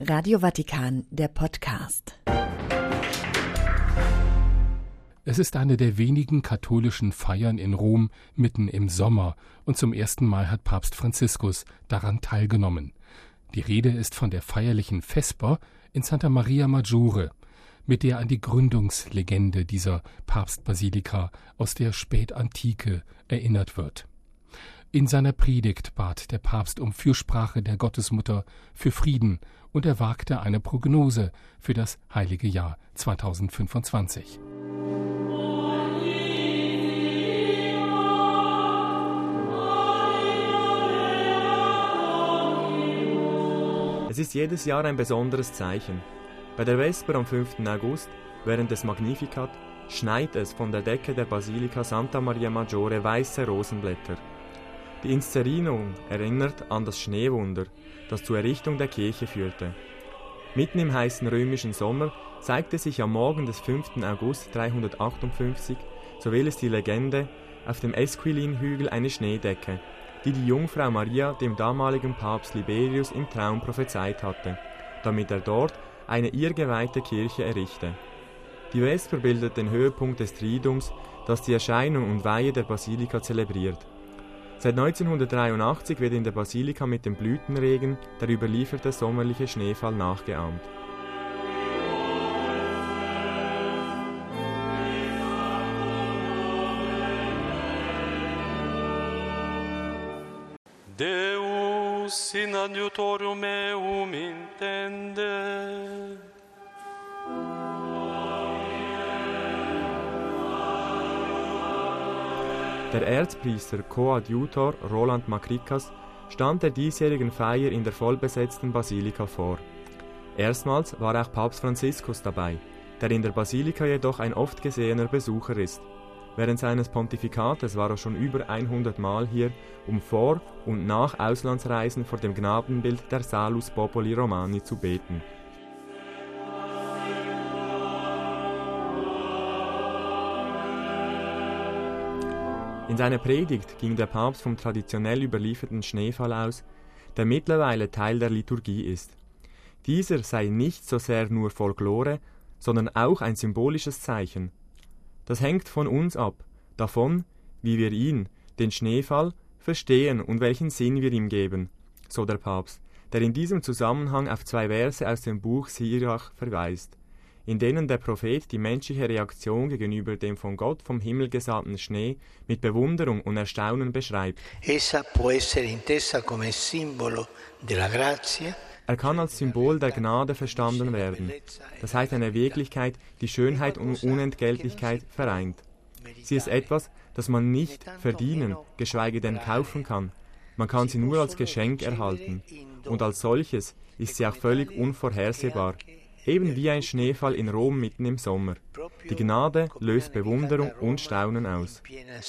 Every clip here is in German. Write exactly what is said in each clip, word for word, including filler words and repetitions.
Radio Vatikan, der Podcast. Es ist eine der wenigen katholischen Feiern in Rom mitten im Sommer und zum ersten Mal hat Papst Franziskus daran teilgenommen. Die Rede ist von der feierlichen Vesper in Santa Maria Maggiore, mit der an die Gründungslegende dieser Papstbasilika aus der Spätantike erinnert wird. In seiner Predigt bat der Papst um Fürsprache der Gottesmutter für Frieden und er wagte eine Prognose für das heilige Jahr zweitausendfünfundzwanzig. Es ist jedes Jahr ein besonderes Zeichen. Bei der Vesper am fünften August, während des Magnificat, schneit es von der Decke der Basilika Santa Maria Maggiore weiße Rosenblätter. Die Inszenierung erinnert an das Schneewunder, das zur Errichtung der Kirche führte. Mitten im heißen römischen Sommer zeigte sich am Morgen des fünften August dreihundertachtundfünfzig, so will es die Legende, auf dem Esquilin-Hügel eine Schneedecke, die die Jungfrau Maria dem damaligen Papst Liberius im Traum prophezeit hatte, damit er dort eine ihr geweihte Kirche errichte. Die Vesper bildet den Höhepunkt des Triduums, das die Erscheinung und Weihe der Basilika zelebriert. Seit neunzehnhundertdreiundachtzig wird in der Basilika mit dem Blütenregen der überlieferte sommerliche Schneefall nachgeahmt. Deus in adiutorium meum intende. Der Erzpriester Koadjutor Roland Macricas stand der diesjährigen Feier in der vollbesetzten Basilika vor. Erstmals war auch Papst Franziskus dabei, der in der Basilika jedoch ein oft gesehener Besucher ist. Während seines Pontifikates war er schon über hundert Mal hier, um vor und nach Auslandsreisen vor dem Gnadenbild der Salus Populi Romani zu beten. In seiner Predigt ging der Papst vom traditionell überlieferten Schneefall aus, der mittlerweile Teil der Liturgie ist. Dieser sei nicht so sehr nur Folklore, sondern auch ein symbolisches Zeichen. Das hängt von uns ab, davon, wie wir ihn, den Schneefall, verstehen und welchen Sinn wir ihm geben, so der Papst, der in diesem Zusammenhang auf zwei Verse aus dem Buch Sirach verweist, in denen der Prophet die menschliche Reaktion gegenüber dem von Gott vom Himmel gesandten Schnee mit Bewunderung und Erstaunen beschreibt. Essa può essere intesa come simbolo della grazia. Er kann als Symbol der Gnade verstanden werden, das heißt eine Wirklichkeit, die Schönheit und Unentgeltlichkeit vereint. Sie ist etwas, das man nicht verdienen, geschweige denn kaufen kann. Man kann sie nur als Geschenk erhalten. Und als solches ist sie auch völlig unvorhersehbar. Eben wie ein Schneefall in Rom mitten im Sommer. Die Gnade löst Bewunderung und Staunen aus.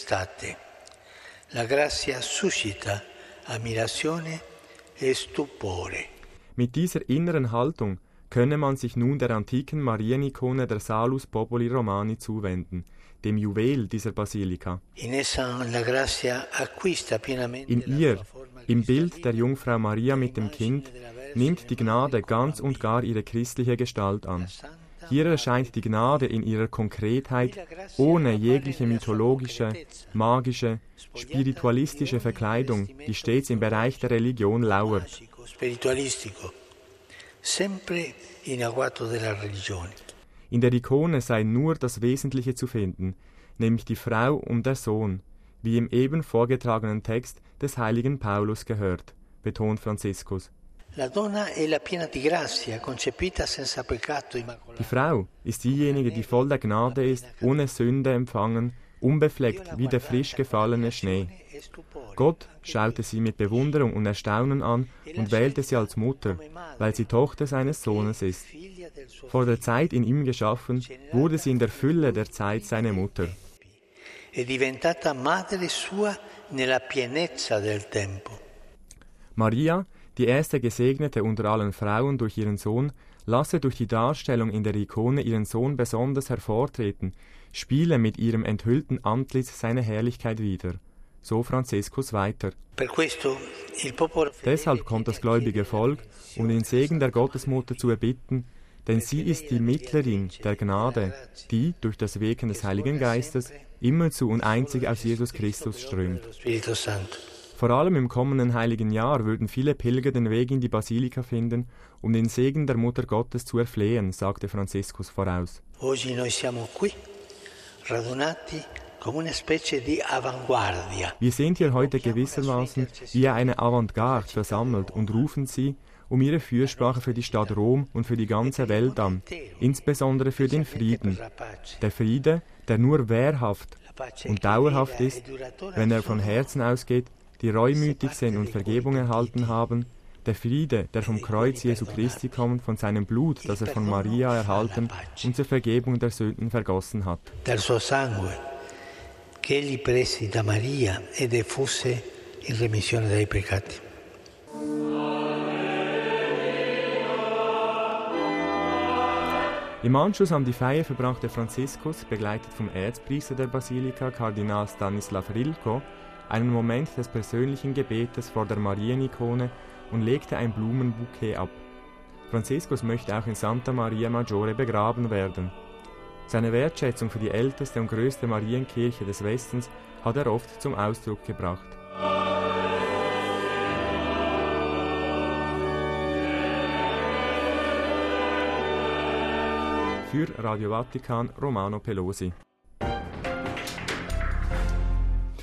La grazia suscita ammirazione e stupore. Mit dieser inneren Haltung könne man sich nun der antiken Marienikone der Salus Populi Romani zuwenden, dem Juwel dieser Basilika. In ihr, im Bild der Jungfrau Maria mit dem Kind, nimmt die Gnade ganz und gar ihre christliche Gestalt an. Hier erscheint die Gnade in ihrer Konkretheit, ohne jegliche mythologische, magische, spiritualistische Verkleidung, die stets im Bereich der Religion lauert. In der Ikone sei nur das Wesentliche zu finden, nämlich die Frau und der Sohn, wie im eben vorgetragenen Text des heiligen Paulus gehört, betont Franziskus. Die Frau ist diejenige, die voll der Gnade ist, ohne Sünde empfangen, unbefleckt wie der frisch gefallene Schnee. Gott schaute sie mit Bewunderung und Erstaunen an und wählte sie als Mutter, weil sie Tochter seines Sohnes ist. Vor der Zeit in ihm geschaffen, wurde sie in der Fülle der Zeit seine Mutter. Maria, die erste Gesegnete unter allen Frauen durch ihren Sohn, lasse durch die Darstellung in der Ikone ihren Sohn besonders hervortreten, spiele mit ihrem enthüllten Antlitz seine Herrlichkeit wider. so Franziskus weiter. Deshalb kommt das gläubige Volk, um den Segen der Gottesmutter zu erbitten, denn sie ist die Mittlerin der Gnade, die durch das Wirken des Heiligen Geistes immerzu und einzig aus Jesus Christus strömt. Vor allem im kommenden heiligen Jahr würden viele Pilger den Weg in die Basilika finden, um den Segen der Mutter Gottes zu erflehen, sagte Franziskus voraus. Wir sind hier heute gewissermaßen wie eine Avantgarde versammelt und rufen sie um ihre Fürsprache für die Stadt Rom und für die ganze Welt an, insbesondere für den Frieden. Der Friede, der nur wehrhaft und dauerhaft ist, wenn er von Herzen ausgeht, die reumütig sind und Vergebung erhalten haben, der Friede, der vom Kreuz Jesu Christi kommt, von seinem Blut, das er von Maria erhalten und zur Vergebung der Sünden vergossen hat. Del suo sangue, che egli presi da Maria ed effuse in remissione dei peccati. Im Anschluss an die Feier verbrachte Franziskus, begleitet vom Erzpriester der Basilika, Kardinal Stanislav Rilko, einen Moment des persönlichen Gebetes vor der Marienikone und legte ein Blumenbouquet ab. Franziskus möchte auch in Santa Maria Maggiore begraben werden. Seine Wertschätzung für die älteste und größte Marienkirche des Westens hat er oft zum Ausdruck gebracht. Für Radio Vatikan, Romano Pelosi.